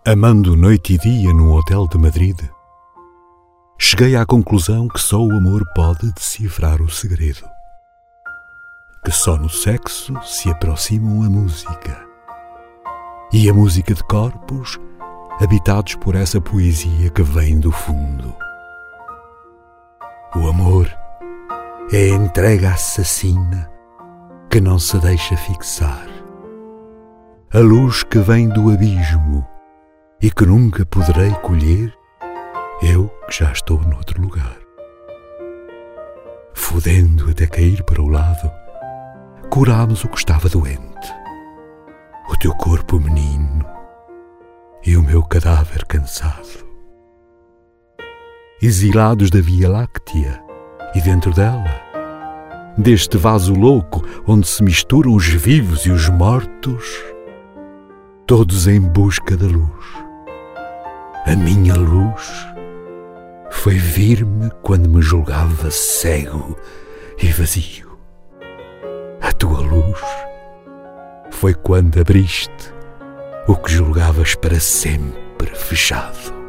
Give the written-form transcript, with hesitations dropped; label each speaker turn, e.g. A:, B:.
A: Amando noite e dia num hotel de Madrid, cheguei à conclusão que só o amor pode decifrar o segredo. Que só no sexo se aproximam a música e a música de corpos habitados por essa poesia que vem do fundo. O amor é a entrega assassina que não se deixa fixar. A luz que vem do abismo e que nunca poderei colher, eu que já estou noutro lugar. Fudendo até cair para o lado, curámos o que estava doente. O teu corpo menino e o meu cadáver cansado. Exilados da Via Láctea e dentro dela, deste vaso louco onde se misturam os vivos e os mortos, todos em busca da luz. A minha luz foi vir-me quando me julgava cego e vazio. A tua luz foi quando abriste o que julgavas para sempre fechado.